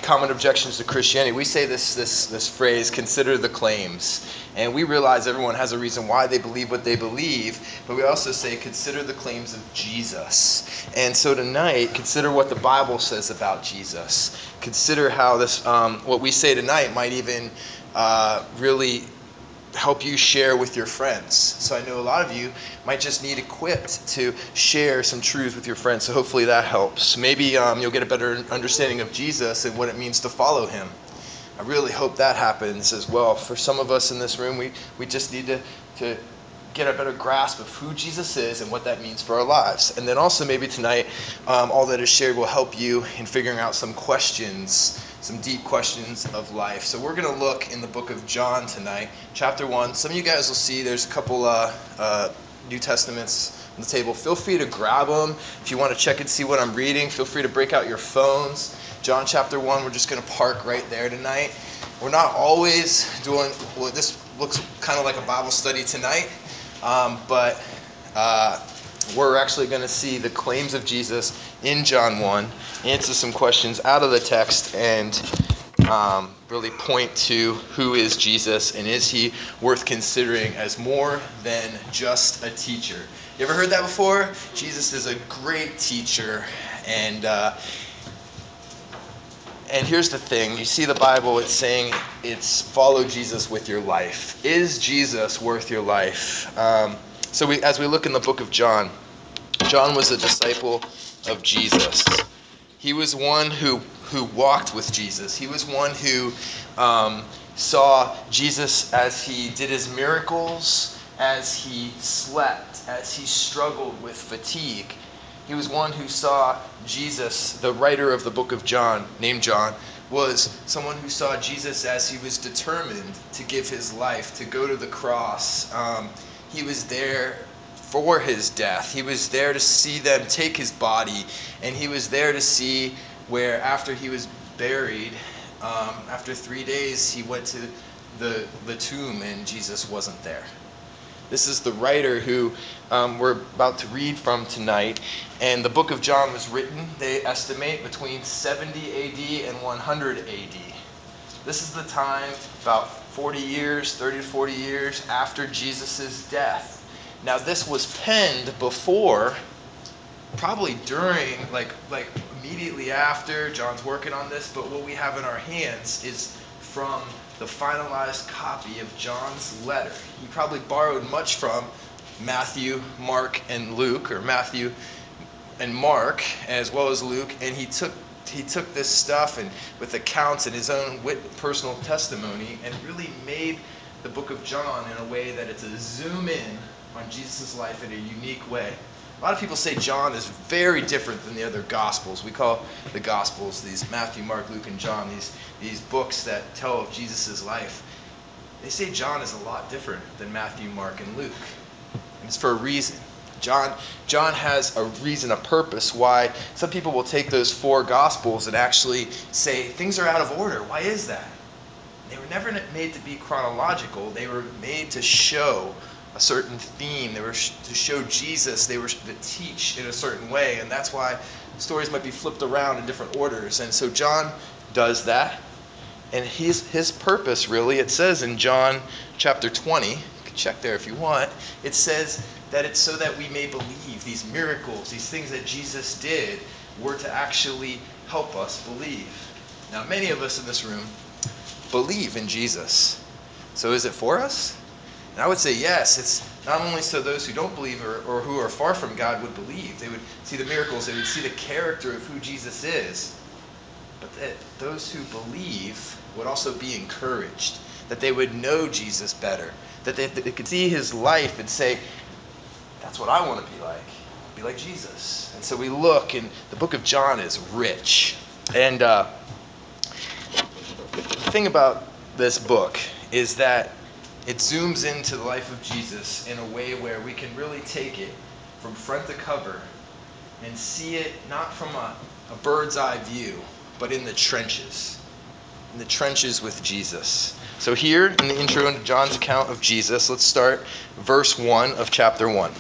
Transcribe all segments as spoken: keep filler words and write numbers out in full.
common objections to Christianity. We say this this this phrase, consider the claims. And we realize everyone has a reason why they believe what they believe, but we also say consider the claims of Jesus. And so tonight, consider what the Bible says about Jesus. Consider how this, um, what we say tonight might even uh, really help you share with your friends. So I know a lot of you might just need equipped to share some truths with your friends. So hopefully that helps. Maybe um, you'll get a better understanding of Jesus and what it means to follow him. I really hope that happens as well. For some of us in this room, we, we just need to, to get a better grasp of who Jesus is and what that means for our lives. And then also maybe tonight, um, all that is shared will help you in figuring out some questions, some deep questions of life. So we're going to look in the book of John tonight, chapter one. Some of you guys will see there's a couple uh, uh, New Testaments on the table. Feel free to grab them. If you want to check and see what I'm reading, feel free to break out your phones. John chapter one, we're just going to park right there tonight. We're not always doing, well, this looks kind of like a Bible study tonight, um, but uh, we're actually going to see the claims of Jesus in John one, answer some questions out of the text, and um, really point to who is Jesus and is he worth considering as more than just a teacher. You ever heard that before? Jesus is a great teacher, and uh, And here's the thing, you see the Bible, it's saying it's follow Jesus with your life. Is Jesus worth your life? Um, so we, as we look in the book of John, John was a disciple of Jesus. He was one who, who walked with Jesus. He was one who um, saw Jesus as he did his miracles, as he slept, as he struggled with fatigue. He was one who saw Jesus. The writer of the book of John, named John, was someone who saw Jesus as he was determined to give his life, to go to the cross. Um, he was there for his death. He was there to see them take his body, and he was there to see where after he was buried, um, after three days, he went to the, the tomb and Jesus wasn't there. This is the writer who um, we're about to read from tonight. And the book of John was written, they estimate, between seventy A D and one hundred A D. This is the time, about forty years, thirty to forty years after Jesus' death. Now this was penned before, probably during, like, like immediately after, John's working on this, but what we have in our hands is from the finalized copy of John's letter. He probably borrowed much from Matthew, Mark, and Luke, or Matthew and Mark, as well as Luke, and he took he took this stuff and with accounts and his own wit, personal testimony, and really made the book of John in a way that it's a zoom in on Jesus' life in a unique way. A lot of people say John is very different than the other Gospels. We call the Gospels these Matthew, Mark, Luke, and John, these, these books that tell of Jesus' life. They say John is a lot different than Matthew, Mark, and Luke. And it's for a reason. John, John has a reason, a purpose why some people will take those four Gospels and actually say things are out of order. Why is that? They were never made to be chronological. They were made to show a certain theme. They were sh- to show Jesus. They were sh- to teach in a certain way. And that's why stories might be flipped around in different orders. And so John does that. And his, his purpose, really, it says in John chapter twenty, you can check there if you want, it says that it's so that we may believe these miracles, these things that Jesus did, were to actually help us believe. Now, many of us in this room believe in Jesus. So is it for us? And I would say yes. It's not only so those who don't believe or, or who are far from God would believe. They would see the miracles. They would see the character of who Jesus is. But that those who believe would also be encouraged. That they would know Jesus better. That they, that they could see his life and say, that's what I want to be like. Be like Jesus. And so we look, and the book of John is rich. And uh, the thing about this book is that it zooms into the life of Jesus in a way where we can really take it from front to cover and see it not from a, a bird's eye view, but in the trenches. In the trenches with Jesus. So here in the intro into John's account of Jesus, let's start verse one of chapter one.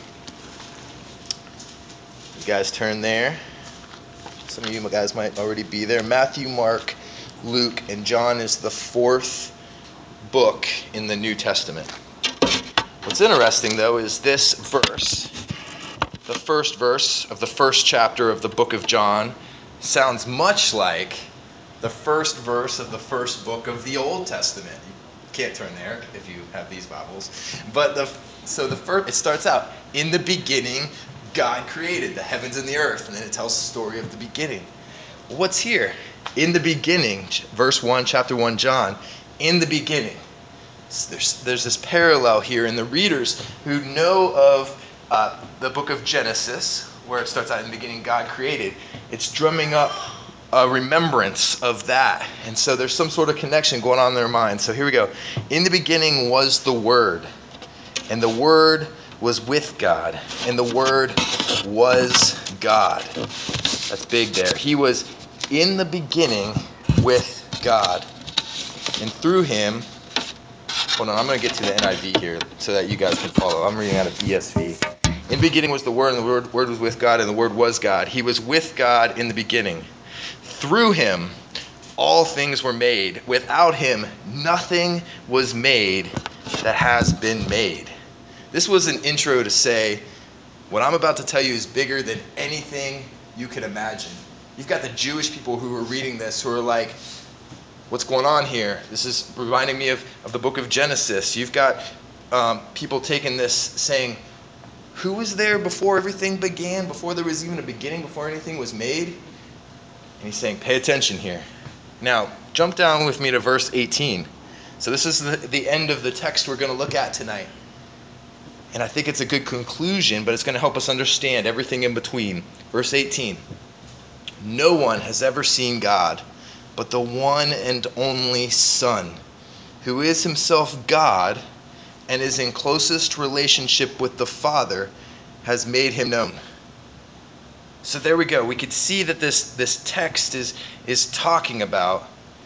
You guys turn there. Some of you guys might already be there. Matthew, Mark, Luke, and John is the fourth book in the New Testament. What's interesting, though, is this verse, the first verse of the first chapter of the book of John, sounds much like the first verse of the first book of the Old Testament. You can't turn there if you have these Bibles. But the so the first, it starts out, in the beginning, God created the heavens and the earth, and then it tells the story of the beginning. What's here? In the beginning, verse one, chapter one, John, in the beginning. There's, there's this parallel here in the readers who know of uh, the book of Genesis, where it starts out in the beginning, God created. It's drumming up a remembrance of that. And so there's some sort of connection going on in their mind. So here we go. In the beginning was the Word, and the Word was with God, and the Word was God. That's big there. He was in the beginning with God, and through him, hold on, I'm going to get to the N I V here so that you guys can follow. I'm reading out of E S V. In the beginning was the Word, and the Word, Word was with God, and the Word was God. He was with God in the beginning. Through him, all things were made. Without him, nothing was made that has been made. This was an intro to say, what I'm about to tell you is bigger than anything you can imagine. You've got the Jewish people who are reading this who are like, what's going on here? This is reminding me of, of the book of Genesis. You've got um, people taking this saying, who was there before everything began, before there was even a beginning, before anything was made? And he's saying, pay attention here. Now, jump down with me to verse eighteen. So this is the, the end of the text we're going to look at tonight. And I think it's a good conclusion, but it's going to help us understand everything in between. Verse eighteen. No one has ever seen God, but the one and only Son, who is himself God and is in closest relationship with the Father, has made him known. So there we go. We could see that this, this text is, is talking about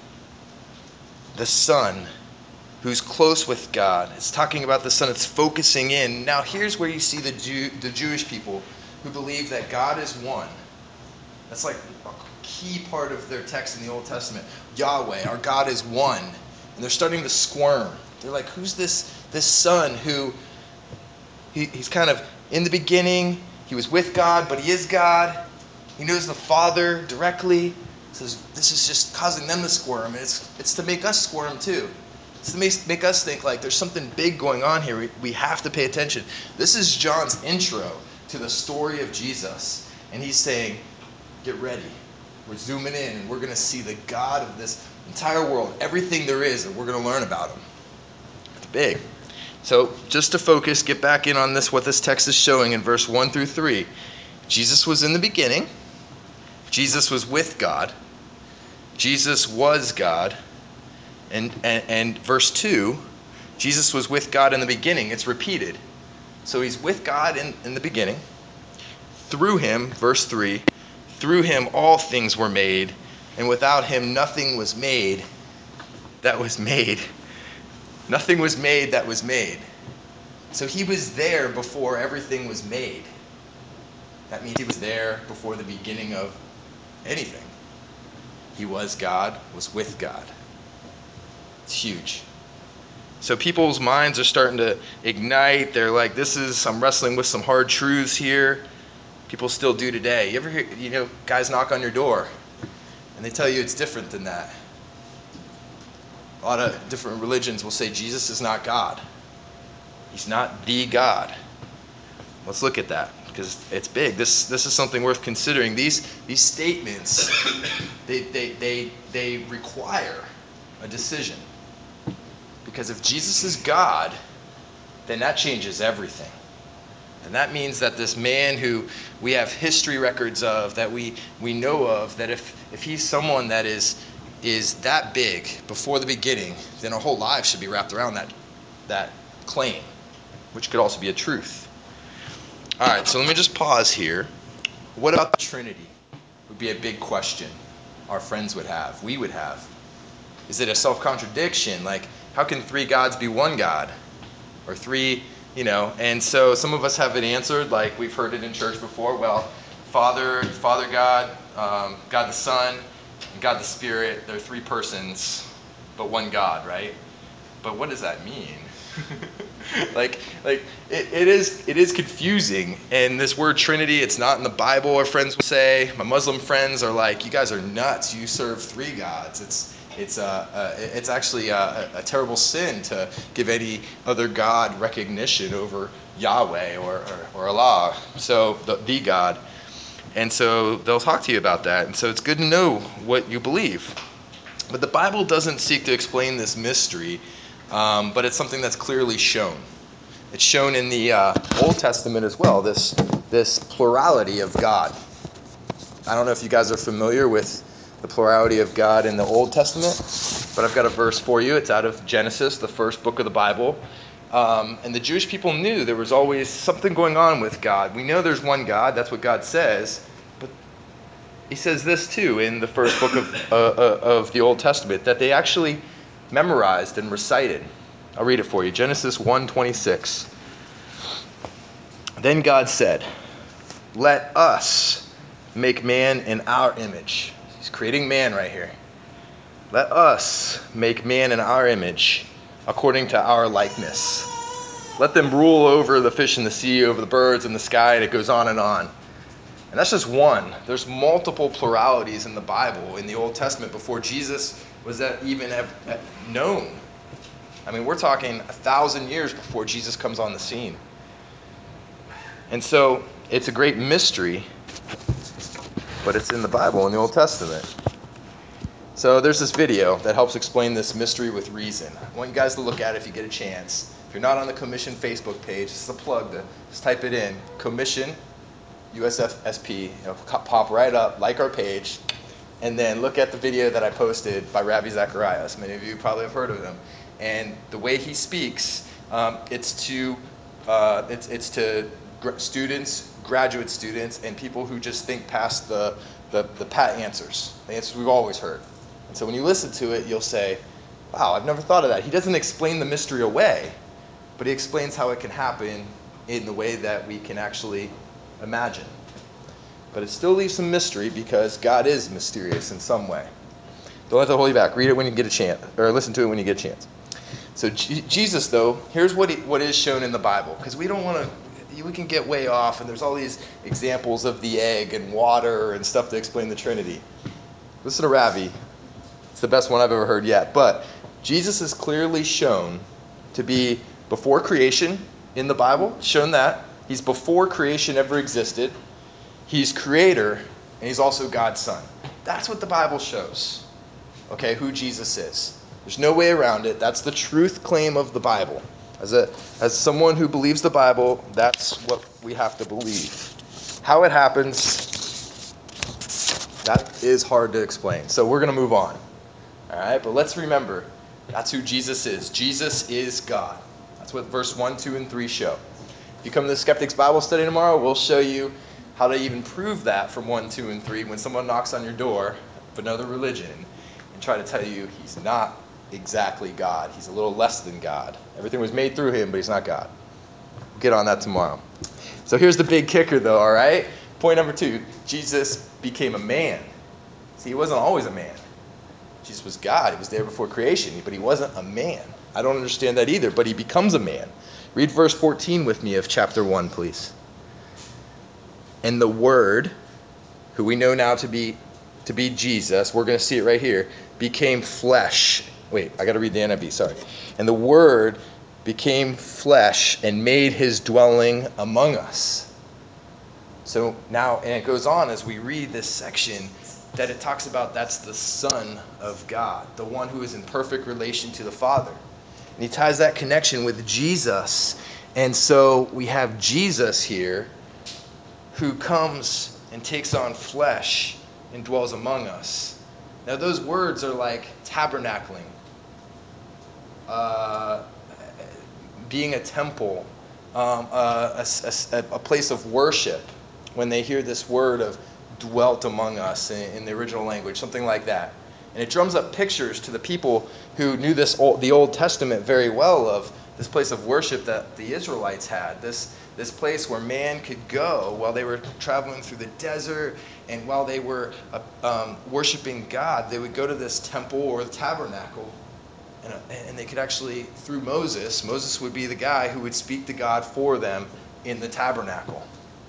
the Son who's close with God. It's talking about the Son. It's focusing in. Now here's where you see the Jew, the Jewish people who believe that God is one. That's like a key part of their text in the Old Testament. Yahweh, our God is one. And they're starting to squirm. They're like, who's this, this Son who, he, he's kind of in the beginning, he was with God, but he is God. He knows the Father directly. So this is just causing them to squirm. And it's, it's to make us squirm too. It's to make, make us think like there's something big going on here. We, we have to pay attention. This is John's intro to the story of Jesus. And he's saying, get ready. We're zooming in and we're going to see the God of this entire world, everything there is, and we're going to learn about him. It's big. So just to focus, get back in on this, what this text is showing in verse one through three. Jesus was in the beginning. Jesus was with God. Jesus was God. And, and, and verse two, Jesus was with God in the beginning. It's repeated. So he's with God in, in the beginning. Through him, verse three, through him all things were made, and without him nothing was made that was made. Nothing was made that was made. So he was there before everything was made. That means he was there before the beginning of anything. He was God, was with God. It's huge. So people's minds are starting to ignite. They're like, this is, I'm wrestling with some hard truths here. People still do today. You ever hear, you know, guys knock on your door and they tell you it's different than that. A lot of different religions will say Jesus is not God. He's not the God. Let's look at that because it's big. This this is something worth considering. These these statements, they they they they require a decision. Because if Jesus is God, then that changes everything. And that means that this man who we have history records of, that we, we know of, that if, if he's someone that is is that big before the beginning, then our whole lives should be wrapped around that that claim, which could also be a truth. All right, so let me just pause here. What about the Trinity? Would be a big question our friends would have, we would have. Is it a self-contradiction? Like, how can three gods be one God? Or three, you know, and so some of us have it answered, like we've heard it in church before. Well, Father, Father God, um, God the Son, God the Spirit, they're three persons, but one God, right? But what does that mean? like, like it, it is it is confusing. And this word Trinity, it's not in the Bible. Our friends will say, my Muslim friends are like, you guys are nuts. You serve three gods. It's it's uh, uh it's actually a, a terrible sin to give any other god recognition over Yahweh or or, or Allah. So the, the God. And so they'll talk to you about that. And so it's good to know what you believe. But the Bible doesn't seek to explain this mystery, um, but it's something that's clearly shown. It's shown in the uh, Old Testament as well, this, this plurality of God. I don't know if you guys are familiar with the plurality of God in the Old Testament, but I've got a verse for you. It's out of Genesis, the first book of the Bible. Um, and the Jewish people knew there was always something going on with God. We know there's one God, that's what God says, but he says this too in the first book of, uh, uh, of the Old Testament, that they actually memorized and recited. I'll read it for you. Genesis one twenty-six. Then God said, let us make man in our image. He's creating man right here. Let us make man in our image, according to our likeness. Let them rule over the fish in the sea, over the birds in the sky, and it goes on and on. And that's just one. There's multiple pluralities in the Bible, in the Old Testament, before Jesus was that even known. I mean, we're talking a thousand years before Jesus comes on the scene. And so it's a great mystery, but it's in the Bible, in the Old Testament. So there's this video that helps explain this mystery with reason. I want you guys to look at it if you get a chance. If you're not on the Commission Facebook page, this is a plug to just type it in, Commission U S F S P, it'll pop right up, like our page, and then look at the video that I posted by Ravi Zacharias. Many of you probably have heard of him. And the way he speaks, um, it's to uh, it's it's to gr- students, graduate students, and people who just think past the, the the pat answers, the answers we've always heard. And so when you listen to it, you'll say, "Wow, I've never thought of that." He doesn't explain the mystery away, but he explains how it can happen in the way that we can actually imagine. But it still leaves some mystery because God is mysterious in some way. Don't let that hold you back. Read it when you get a chance, or listen to it when you get a chance. So G- Jesus, though, here's what he, what is shown in the Bible, because we don't want to, we can get way off, and there's all these examples of the egg and water and stuff to explain the Trinity. Listen to Ravi. It's the best one I've ever heard yet. But Jesus is clearly shown to be before creation in the Bible, shown that. He's before creation ever existed. He's creator, and he's also God's son. That's what the Bible shows, okay, who Jesus is. There's no way around it. That's the truth claim of the Bible. As a as someone who believes the Bible, that's what we have to believe. How it happens, that is hard to explain. So we're going to move on. All right, but let's remember, that's who Jesus is. Jesus is God. That's what verse one, two, and three show. If you come to the Skeptics Bible Study tomorrow, we'll show you how to even prove that from one, two, and three when someone knocks on your door of another religion and try to tell you he's not exactly God. He's a little less than God. Everything was made through him, but he's not God. We'll get on that tomorrow. So here's the big kicker, though, all right? Point number two, Jesus became a man. See, he wasn't always a man. Jesus was God. He was there before creation, but he wasn't a man. I don't understand that either, but he becomes a man. Read verse fourteen with me of chapter one, please. And the Word, who we know now to be to be Jesus, we're going to see it right here, became flesh. Wait, I got to read the N I V, sorry. And the Word became flesh and made his dwelling among us. So now, and it goes on as we read this section, that it talks about that's the Son of God, the one who is in perfect relation to the Father. And he ties that connection with Jesus. And so we have Jesus here who comes and takes on flesh and dwells among us. Now those words are like tabernacling, uh, being a temple, um, a, a, a place of worship. When they hear this word of dwelt among us in, in the original language, something like that. And it drums up pictures to the people who knew this old, the Old Testament very well, of this place of worship that the Israelites had, this, this place where man could go while they were traveling through the desert, and while they were uh, um, worshiping God, they would go to this temple or the tabernacle, and, uh, and they could actually, through Moses, Moses would be the guy who would speak to God for them in the tabernacle.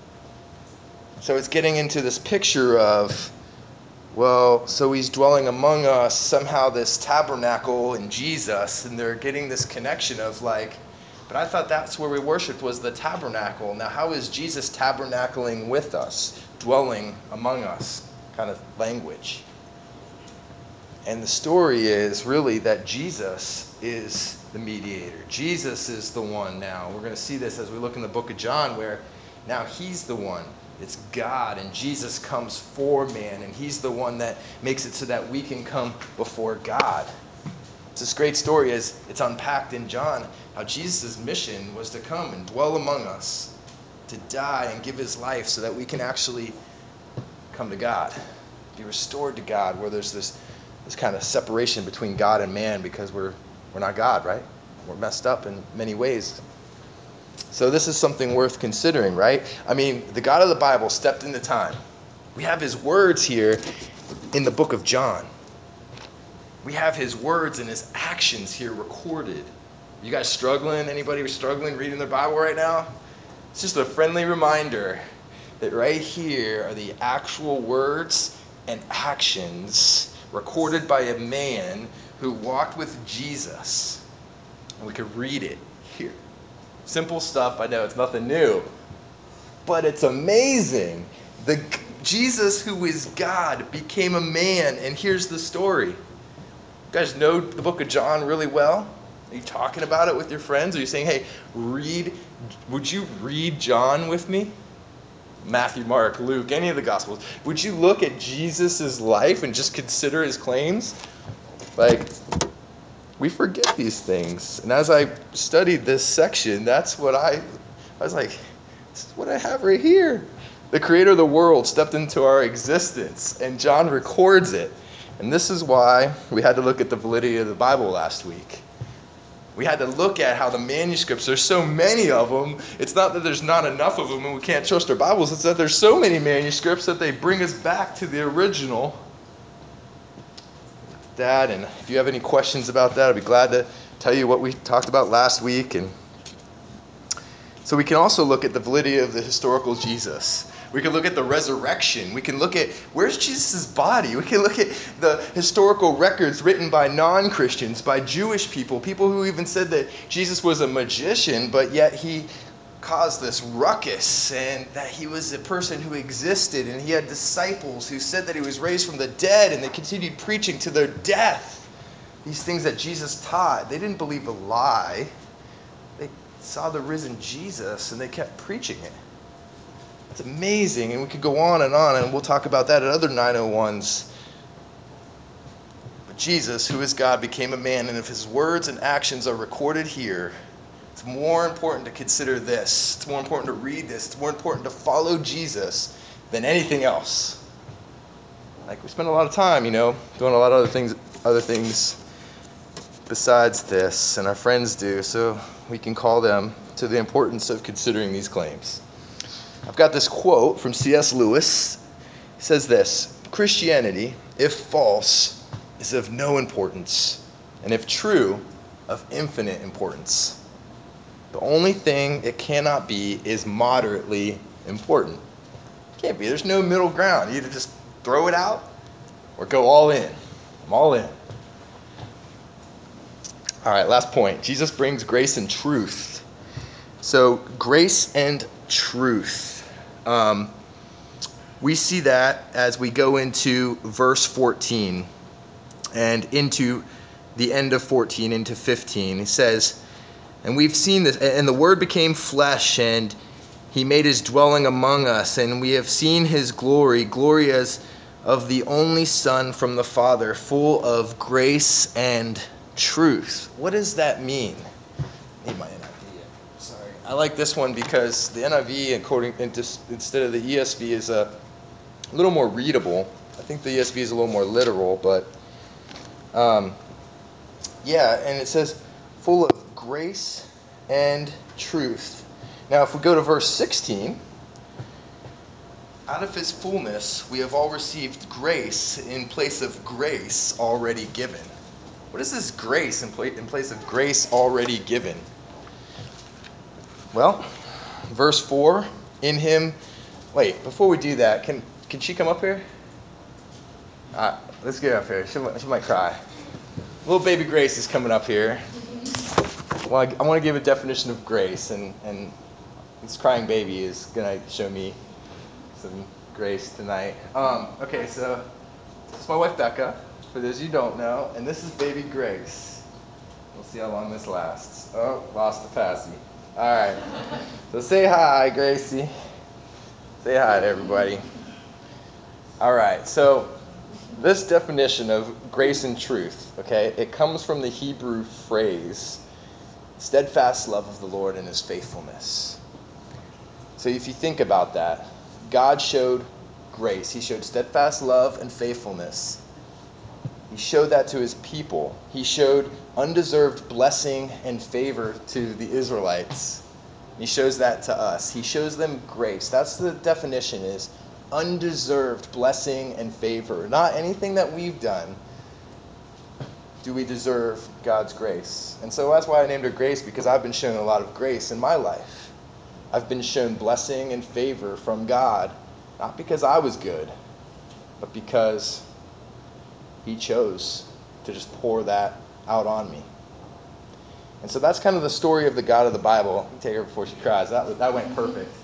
So it's getting into this picture of, well, so he's dwelling among us, somehow this tabernacle in Jesus, and they're getting this connection of like, but I thought that's where we worshiped, was the tabernacle. Now how is Jesus tabernacling with us, dwelling among us, kind of language? And the story is really that Jesus is the mediator. Jesus is the one now. We're going to see this as we look in the book of John, where now he's the one. It's God, and Jesus comes for man, and he's the one that makes it so that we can come before God. It's this great story as it's unpacked in John, how Jesus' mission was to come and dwell among us, to die and give his life so that we can actually come to God, be restored to God, where there's this, this kind of separation between God and man because we're, we're not God, right? We're messed up in many ways. So this is something worth considering, right? I mean, the God of the Bible stepped into time. We have his words here in the book of John. We have his words and his actions here recorded. You guys struggling? Anybody struggling reading their Bible right now? It's just a friendly reminder that right here are the actual words and actions recorded by a man who walked with Jesus. And we could read it here. Simple stuff, I know it's nothing new, but it's amazing. The Jesus, who is God, became a man, and here's the story. You guys know the book of John really well? Are you talking about it with your friends? Are you saying, hey, read, would you read John with me? Matthew, Mark, Luke, any of the Gospels. Would you look at Jesus' life and just consider his claims? Like, we forget these things. And as I studied this section, that's what I, I was like, this is what I have right here. The creator of the world stepped into our existence, and John records it. And this is why we had to look at the validity of the Bible last week. We had to look at how the manuscripts, there's so many of them. It's not that there's not enough of them and we can't trust our Bibles. It's that there's so many manuscripts that they bring us back to the original. That, and if you have any questions about that, I'd be glad to tell you what we talked about last week. And so we can also look at the validity of the historical Jesus. We can look at the resurrection. We can look at where's Jesus' body. We can look at the historical records written by non-Christians, by Jewish people, people who even said that Jesus was a magician, but yet he caused this ruckus, and that he was a person who existed, and he had disciples who said that he was raised from the dead, and they continued preaching to their death these things that Jesus taught. They didn't believe a lie. They saw the risen Jesus, and they kept preaching it. It's amazing, and we could go on and on, and we'll talk about that at other nine oh ones. But Jesus, who is God, became a man, and if his words and actions are recorded here, it's more important to consider this. It's more important to read this. It's more important to follow Jesus than anything else. Like, we spend a lot of time, you know, doing a lot of other things, other things besides this, and our friends do, so we can call them to the importance of considering these claims. I've got this quote from C S Lewis. It says this: Christianity, if false, is of no importance, and if true, of infinite importance. The only thing it cannot be is moderately important. It can't be. There's no middle ground. You either just throw it out or go all in. I'm all in. All right, last point. Jesus brings grace and truth. So, grace and truth. Um, we see that as we go into verse fourteen and into the end of fourteen, into fifteen. He says, and we've seen this, and the Word became flesh, and he made his dwelling among us, and we have seen his glory, glory as of the only Son from the Father, full of grace and truth. What does that mean? I need my N I V. Sorry. I like this one because the N I V, according instead of the E S V, is a little more readable. I think the E S V is a little more literal, but Um, yeah, and it says, full of grace and truth. Now, if we go to verse sixteen, out of his fullness we have all received grace in place of grace already given. What is this grace in, pla- in place of grace already given? Well, verse four, in him, wait, before we do that, can can she come up here? Uh, let's get her up here. She, might- she might cry. Little baby Grace is coming up here. Well, I, I want to give a definition of grace, and, and this crying baby is going to show me some grace tonight. Um, okay, so this is my wife Becca, for those you don't know, and this is baby Grace. We'll see how long this lasts. Oh, lost the passy. All right. So say hi, Gracie. Say hi to everybody. All right. So this definition of grace and truth, okay, it comes from the Hebrew phrase, steadfast love of the Lord and his faithfulness. So if you think about that, God showed grace. He showed steadfast love and faithfulness. He showed that to his people. He showed undeserved blessing and favor to the Israelites. He shows that to us. He shows them grace. That's the definition, is undeserved blessing and favor. Not anything that we've done do we deserve God's grace. And so that's why I named her Grace, because I've been shown a lot of grace in my life. I've been shown blessing and favor from God, not because I was good, but because he chose to just pour that out on me. And so that's kind of the story of the God of the Bible. Let me take her before she cries. That, that went perfect.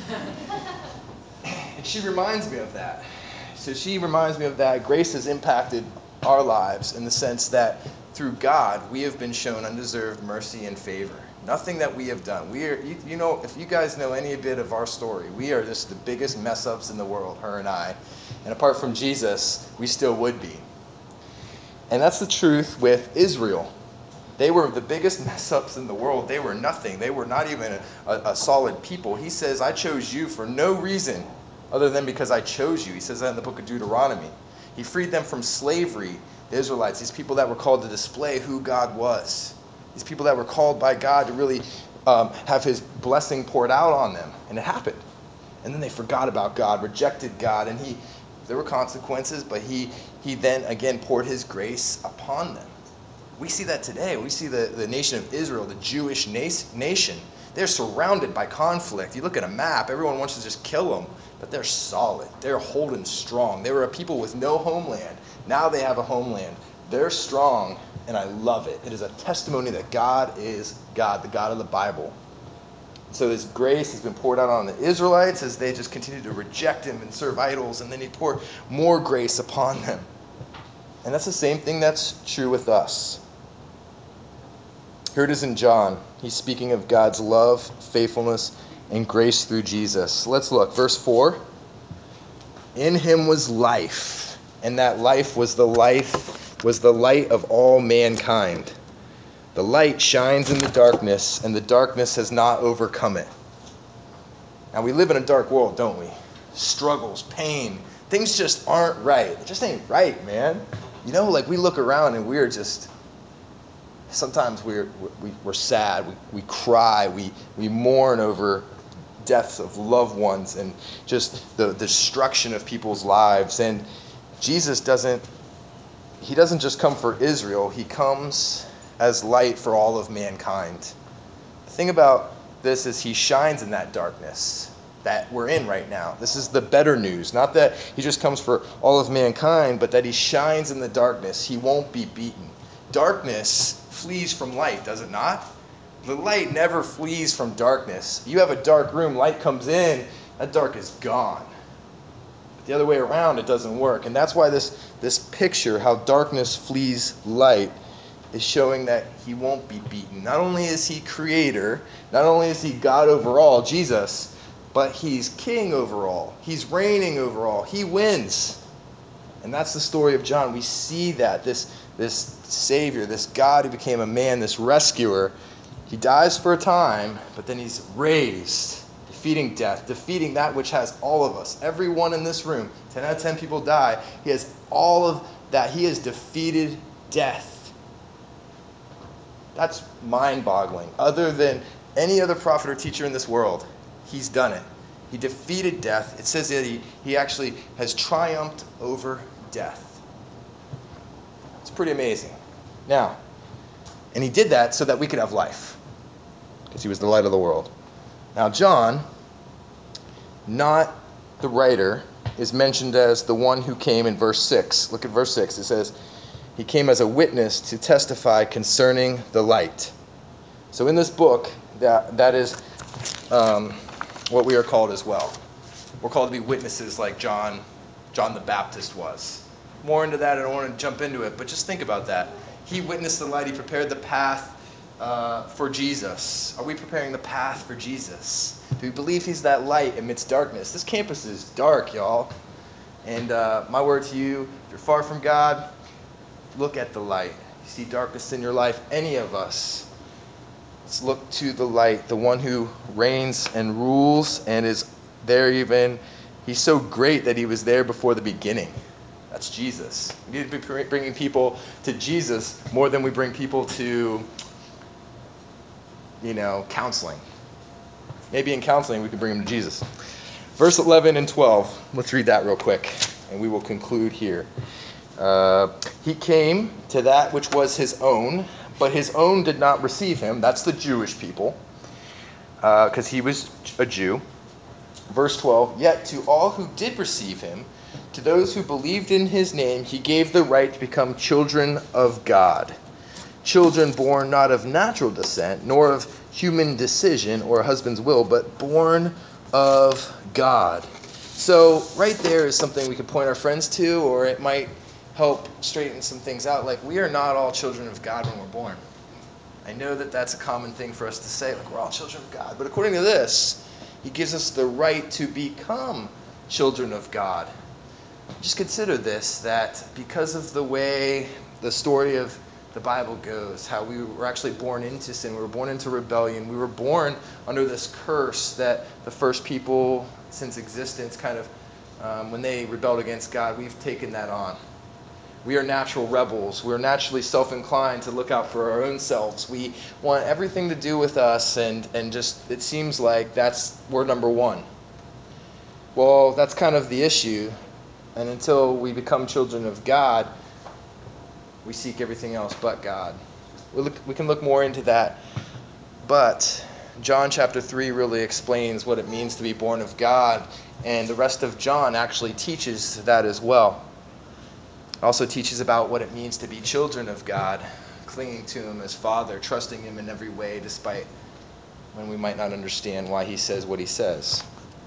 And she reminds me of that. So she reminds me of that. Grace has impacted our lives in the sense that through God, we have been shown undeserved mercy and favor. Nothing that we have done. We are, you, you know, if you guys know any bit of our story, we are just the biggest mess ups in the world, her and I. And apart from Jesus, we still would be. And that's the truth with Israel. They were the biggest mess ups in the world. They were nothing. They were not even a, a, a solid people. He says, I chose you for no reason other than because I chose you. He says that in the book of Deuteronomy. He freed them from slavery, the Israelites, these people that were called to display who God was. These people that were called by God to really um, have his blessing poured out on them. And it happened. And then they forgot about God, rejected God, and he there were consequences, but he he then again poured his grace upon them. We see that today. We see the, the nation of Israel, the Jewish na- nation. They're surrounded by conflict. You look at a map, everyone wants to just kill them, but they're solid. They're holding strong. They were a people with no homeland. Now they have a homeland. They're strong, and I love it. It is a testimony that God is God, the God of the Bible. So his grace has been poured out on the Israelites as they just continue to reject him and serve idols, and then he poured more grace upon them. And that's the same thing that's true with us. Here it is in John. He's speaking of God's love, faithfulness, and grace through Jesus. Let's look. Verse four. In him was life, and that life was the life, was the light of all mankind. The light shines in the darkness, and the darkness has not overcome it. Now, we live in a dark world, don't we? Struggles, pain, things just aren't right. It just ain't right, man. You know, like we look around and we're just, sometimes we're we, we're sad, we, we cry, we, we mourn over deaths of loved ones and just the destruction of people's lives. And Jesus doesn't, he doesn't just come for Israel, he comes as light for all of mankind. The thing about this is he shines in that darkness that we're in right now. This is the better news. Not that he just comes for all of mankind, but that he shines in the darkness. He won't be beaten. Darkness flees from light, does it not? The light never flees from darkness. You have a dark room, light comes in, that dark is gone. But the other way around, it doesn't work. And that's why this, this picture, how darkness flees light, is showing that he won't be beaten. Not only is he creator, not only is he God over all, Jesus, but he's king over all. He's reigning over all. He wins. And that's the story of John. We see that, this, this Savior, this God who became a man, this rescuer, he dies for a time, but then he's raised, defeating death, defeating that which has all of us. Everyone in this room, ten out of ten people die. He has all of that. He has defeated death. That's mind-boggling. Other than any other prophet or teacher in this world, he's done it. He defeated death. It says that he, he actually has triumphed over death. It's pretty amazing. Now, and he did that so that we could have life, because he was the light of the world. Now, John, not the writer, is mentioned as the one who came in verse six. Look at verse six. It says, he came as a witness to testify concerning the light. So in this book, that that is um, what we are called as well. We're called to be witnesses like John, John the Baptist was. More into that, I don't want to jump into it, but just think about that. He witnessed the light. He prepared the path uh, for Jesus. Are we preparing the path for Jesus? Do we believe he's that light amidst darkness? This campus is dark, y'all. And uh, my word to you, if you're far from God, look at the light. You see darkness in your life, any of us, let's look to the light, the one who reigns and rules and is there even. He's so great that he was there before the beginning. That's Jesus. We need to be bringing people to Jesus more than we bring people to, you know, counseling. Maybe in counseling we could bring them to Jesus. Verse eleven and twelve. Let's read that real quick, and we will conclude here. Uh, he came to that which was his own, but his own did not receive him. That's the Jewish people, because uh, he was a Jew. Verse twelve, yet to all who did receive him, to those who believed in his name, he gave the right to become children of God. Children born not of natural descent, nor of human decision or a husband's will, but born of God. So right there is something we could point our friends to, or it might help straighten some things out. Like, we are not all children of God when we're born. I know that that's a common thing for us to say, like, we're all children of God. But according to this, he gives us the right to become children of God. Just consider this, that because of the way the story of the Bible goes, how we were actually born into sin, we were born into rebellion, we were born under this curse that the first people since existence kind of, um, when they rebelled against God, we've taken that on. We are natural rebels. We're naturally self-inclined to look out for our own selves. We want everything to do with us, and, and just, it seems like that's, we're number one. Well, that's kind of the issue. And until we become children of God, we seek everything else but God. We, look, we can look more into that. But John chapter three really explains what it means to be born of God. And the rest of John actually teaches that as well. It also teaches about what it means to be children of God, clinging to him as Father, trusting him in every way, despite when we might not understand why he says what he says.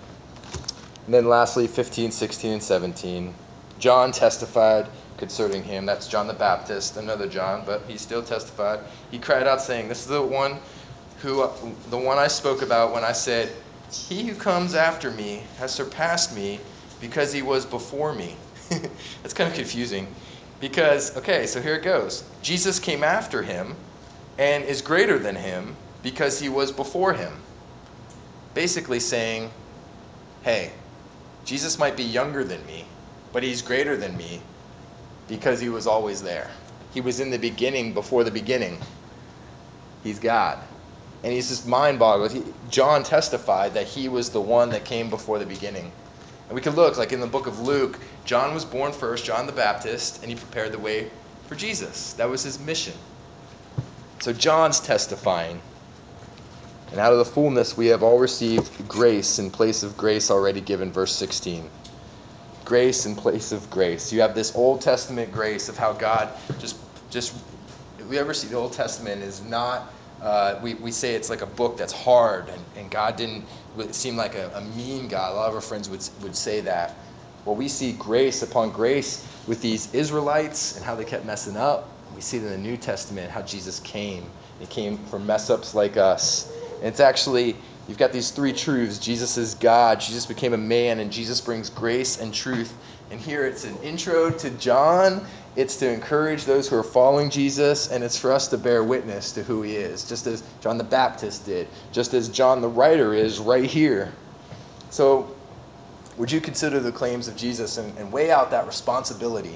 And then lastly, fifteen, sixteen, and seventeen. John testified concerning him. That's John the Baptist, another John, but he still testified. He cried out saying, this is the one who, the one I spoke about when I said, he who comes after me has surpassed me because he was before me. That's kind of confusing. Because, okay, so here it goes. Jesus came after him and is greater than him because he was before him. Basically saying, hey, Jesus might be younger than me, but he's greater than me because he was always there. He was in the beginning before the beginning. He's God. And he's just mind-boggling. John testified that he was the one that came before the beginning. And we could look, like in the book of Luke, John was born first, John the Baptist, and he prepared the way for Jesus. That was his mission. So John's testifying. And out of the fullness we have all received grace in place of grace already given, verse sixteen. Grace in place of grace. You have this Old Testament grace of how God just, just if we ever see the Old Testament is not, uh, we, we say it's like a book that's hard, and, and God didn't it seem like a, a mean God. A lot of our friends would, would say that. Well, we see grace upon grace with these Israelites and how they kept messing up. We see it in the New Testament, how Jesus came. He came for mess-ups like us. And it's actually, you've got these three truths. Jesus is God. Jesus became a man, and Jesus brings grace and truth. And here it's an intro to John. It's to encourage those who are following Jesus, and it's for us to bear witness to who he is, just as John the Baptist did, just as John the writer is right here. So would you consider the claims of Jesus and, and weigh out that responsibility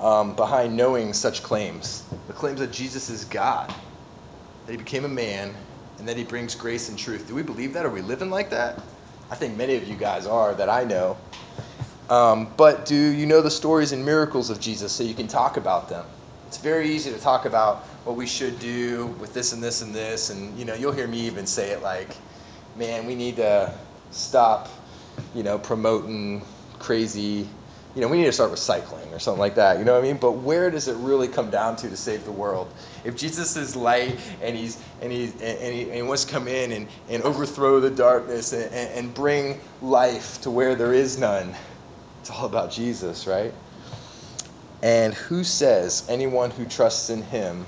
um, behind knowing such claims. The claims that Jesus is God, that he became a man, and that he brings grace and truth. Do we believe that? Are we living like that? I think many of you guys are, that I know. Um, but do you know the stories and miracles of Jesus so you can talk about them? It's very easy to talk about what we should do with this and this and this, and you know, you'll hear me even say it like, man, we need to stop, you know, promoting crazy, you know, we need to start recycling or something like that, you know what I mean? But where does it really come down to to save the world? If Jesus is light and he's and he's and he, and he wants to come in and, and overthrow the darkness and, and bring life to where there is none, it's all about Jesus, right? And who says anyone who trusts in him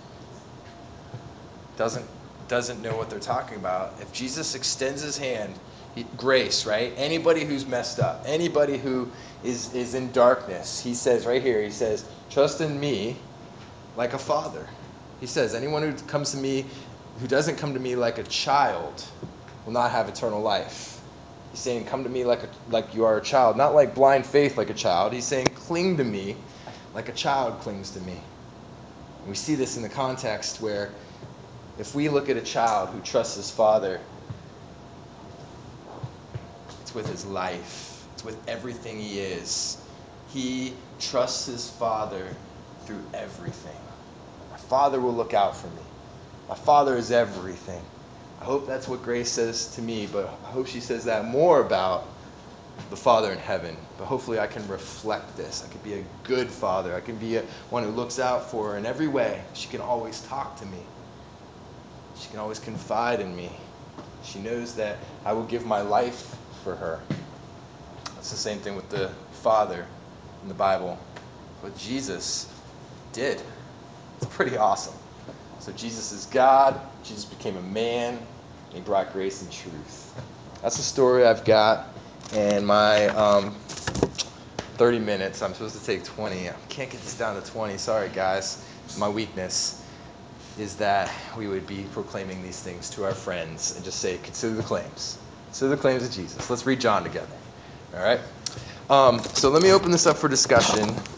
doesn't doesn't know what they're talking about? If Jesus extends his hand, he, grace, right? Anybody who's messed up, anybody who is is in darkness, he says right here, he says, trust in me like a father. He says, anyone who comes to me, who doesn't come to me like a child, will not have eternal life. He's saying, come to me like a, like you are a child, not like blind faith like a child. He's saying, cling to me like a child clings to me. And we see this in the context where if we look at a child who trusts his father, it's with his life. It's with everything he is. He trusts his father through everything. My father will look out for me. My father is everything. I hope that's what Grace says to me, but I hope she says that more about the Father in heaven. But hopefully I can reflect this. I can be a good father. I can be a, one who looks out for her in every way. She can always talk to me. She can always confide in me. She knows that I will give my life for her. That's the same thing with the Father in the Bible. What Jesus did. It's pretty awesome. So Jesus is God. Jesus became a man. And he brought grace and truth. That's the story I've got. And my um, thirty minutes, I'm supposed to take twenty. I can't get this down to twenty. Sorry, guys. My weakness is that we would be proclaiming these things to our friends and just say, consider the claims. Consider the claims of Jesus. Let's read John together. All right? Um, so let me open this up for discussion.